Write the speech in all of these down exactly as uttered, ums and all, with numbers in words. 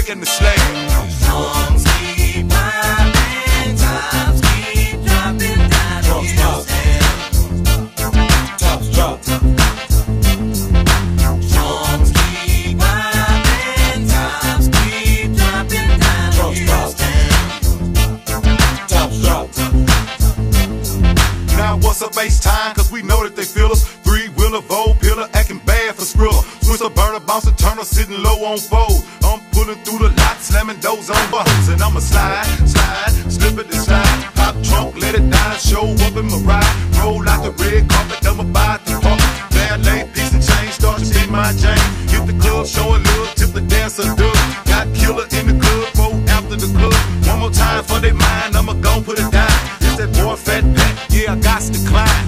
breaking the slab. Songs keep popping, tops keep dropping down in Houston. Tops drop. Songs keep popping, tops keep dropping down in Houston. Tops drop. Now what's a bass time? Cause we know that they feel us. Three-wheeler, Vogue, pillar, acting bad for Skrilla. Twister, burner, bouncer, turner, sitting low on foes. I'm pulling through the lot, slamming doors on buttons. And I'ma slide, slide, slip it and slide. Pop trunk, let it die, show up in my ride. Roll out the red carpet, I'ma buy the pump. Bad lay, decent change, start to be my chain. Hit the club, showing love, tip the dancer dub. Got killer in the club, four after the club. One more time for they mind, I'ma gon' put it down. It's that boy Fat Pat, yeah, I got to climb.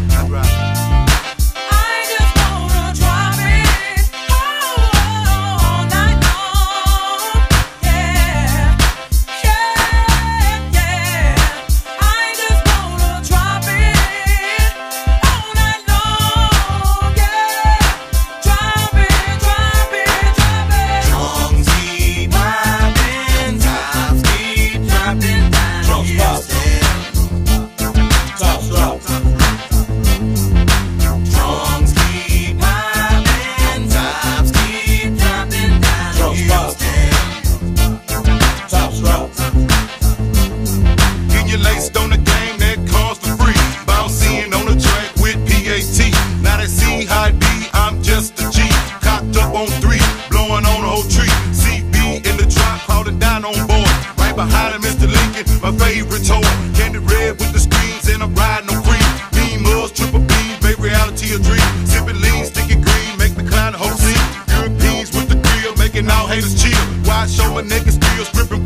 Behind him, Mister Lincoln, my favorite toy. Candy red with the screens, and I'm riding on green. Mean mugs, triple beans, make reality a dream. Sipping lean, sticky green, make me climb the whole scene. Europeans with the grill, making all haters chill. Why show my niggas skills, gripping